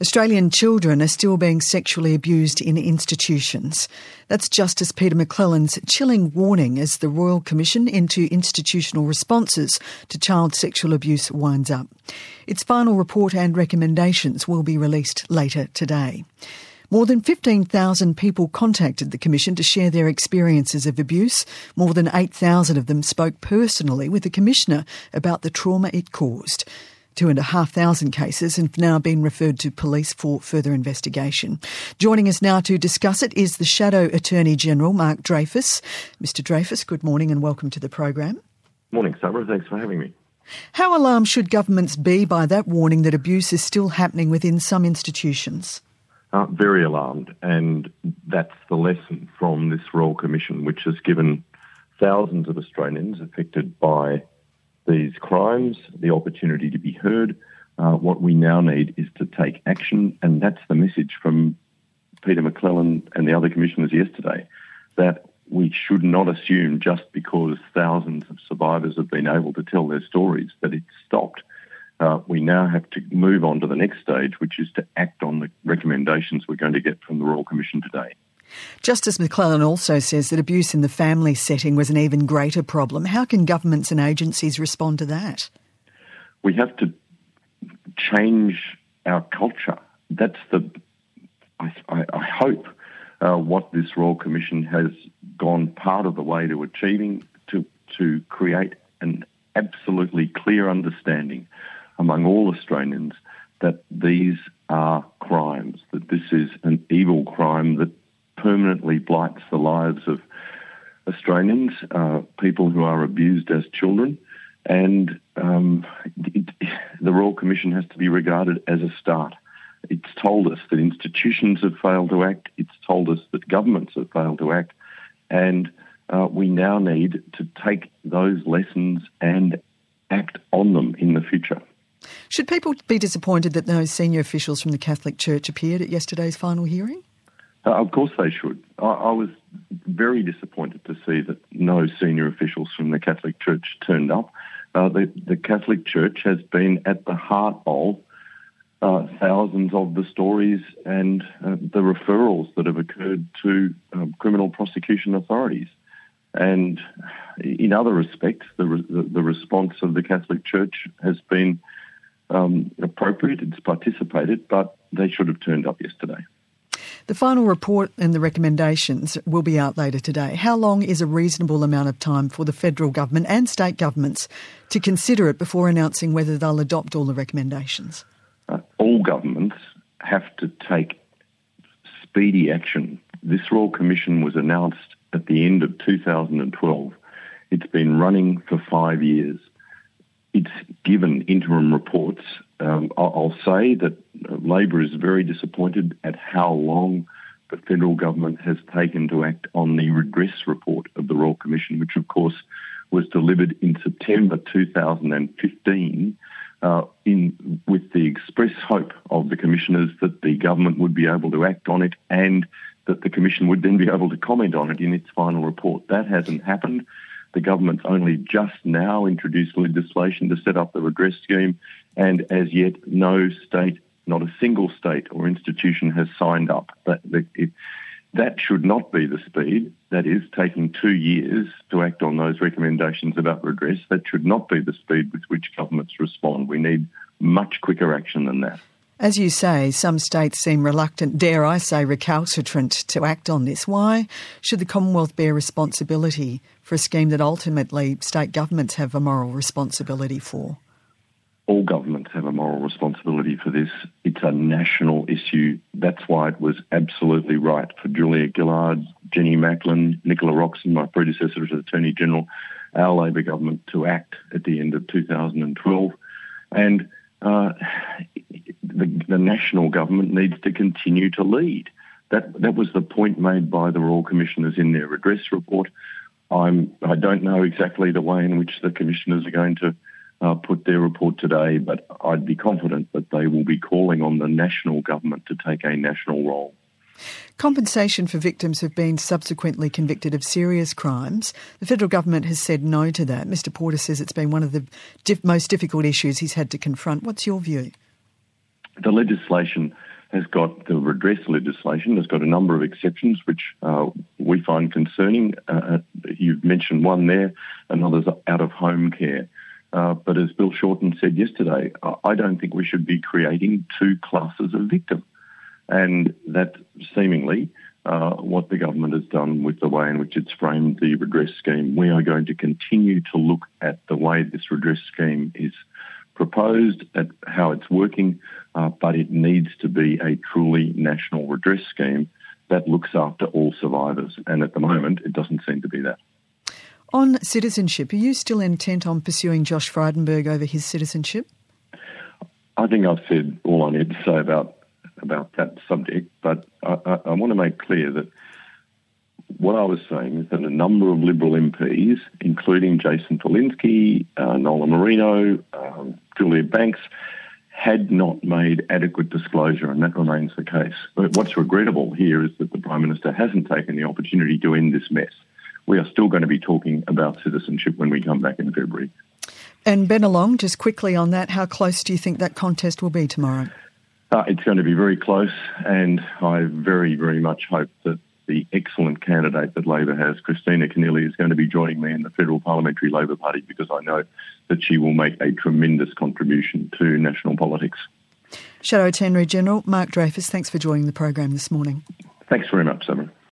Australian children are still being sexually abused in institutions. That's Justice Peter McClelland's chilling warning as the Royal Commission into Institutional Responses to Child Sexual Abuse winds up. Its final report and recommendations will be released later today. More than 15,000 people contacted the Commission to share their experiences of abuse. More than 8,000 of them spoke personally with the Commissioner about the trauma it caused. 2,500 cases have now been referred to police for further investigation. Joining us now to discuss it is the Shadow Attorney General, Mark Dreyfus. Mr Dreyfus, good morning and welcome to the program. Morning, Sabra. Thanks for having me. How alarmed should governments be by that warning that abuse is still happening within some institutions? Very alarmed, and that's the lesson from this Royal Commission, which has given thousands of Australians affected by these crimes the opportunity to be heard. What we now need is to take action, and that's the message from Peter McClelland and the other commissioners yesterday, that we should not assume just because thousands of survivors have been able to tell their stories that it's stopped. We now have to move on to the next stage, which is to act on the recommendations we're going to get from the Royal Commission today. Justice McClelland also says that abuse in the family setting was an even greater problem. How can governments and agencies respond to that? We have to change our culture. That's I hope, what this Royal Commission has gone part of the way to achieving, to create an absolutely clear understanding among all Australians that these are crimes, that this is an evil crime that permanently blights the lives of Australians, people who are abused as children, and the Royal Commission has to be regarded as a start. It's told us that institutions have failed to act, it's told us that governments have failed to act, and we now need to take those lessons and act on them in the future. Should people be disappointed that no senior officials from the Catholic Church appeared at yesterday's final hearing? Of course they should. I was very disappointed to see that no senior officials from the Catholic Church turned up. The Catholic Church has been at the heart of thousands of the stories and the referrals that have occurred to criminal prosecution authorities. And in other respects, the response of the Catholic Church has been appropriate. It's participated, but they should have turned up yesterday. The final report and the recommendations will be out later today. How long is a reasonable amount of time for the federal government and state governments to consider it before announcing whether they'll adopt all the recommendations? All governments have to take speedy action. This Royal Commission was announced at the end of 2012. It's been running for 5 years. It's given interim reports. I'll say that Labor is very disappointed at how long the federal government has taken to act on the redress report of the Royal Commission, which of course was delivered in September 2015 with the express hope of the commissioners that the government would be able to act on it and that the Commission would then be able to comment on it in its final report. That hasn't happened. The government's only just now introduced legislation to set up the redress scheme, and as yet no state, not a single state or institution has signed up. That should not be the speed. That is, taking 2 years to act on those recommendations about redress. That should not be the speed with which governments respond. We need much quicker action than that. As you say, some states seem reluctant, dare I say recalcitrant, to act on this. Why should the Commonwealth bear responsibility for a scheme that ultimately state governments have a moral responsibility for? All governments have a moral responsibility for this. It's a national issue. That's why it was absolutely right for Julia Gillard, Jenny Macklin, Nicola Roxon, my predecessor as Attorney General, our Labor government, to act at the end of 2012. And the national government needs to continue to lead. That was the point made by the Royal Commissioners in their redress report. I don't know exactly the way in which the commissioners are going to put their report today, but I'd be confident that they will be calling on the national government to take a national role. Compensation for victims who've been subsequently convicted of serious crimes. The federal government has said no to that. Mr Porter says it's been one of the most difficult issues he's had to confront. What's your view? The legislation has got the redress legislation, has got a number of exceptions which we find concerning. You've mentioned one there, another's out-of-home care. But as Bill Shorten said yesterday, I don't think we should be creating two classes of victim. And that's seemingly what the government has done with the way in which it's framed the redress scheme. We are going to continue to look at the way this redress scheme is proposed, at how it's working, but it needs to be a truly national redress scheme that looks after all survivors. And at the moment, it doesn't seem to be that. On citizenship, are you still intent on pursuing Josh Frydenberg over his citizenship? I think I've said all I need to say about that subject, but I want to make clear that what I was saying is that a number of Liberal MPs, including Jason Falinski, Nola Marino, Julia Banks, had not made adequate disclosure, and that remains the case. But what's regrettable here is that the Prime Minister hasn't taken the opportunity to end this mess. We are still going to be talking about citizenship when we come back in February. And Bennelong, just quickly on that, how close do you think that contest will be tomorrow? It's going to be very close, and I very, very much hope that the excellent candidate that Labor has, Christina Keneally, is going to be joining me in the Federal Parliamentary Labor Party, because I know that she will make a tremendous contribution to national politics. Shadow Attorney General Mark Dreyfus, thanks for joining the program this morning. Thanks very much, Simon.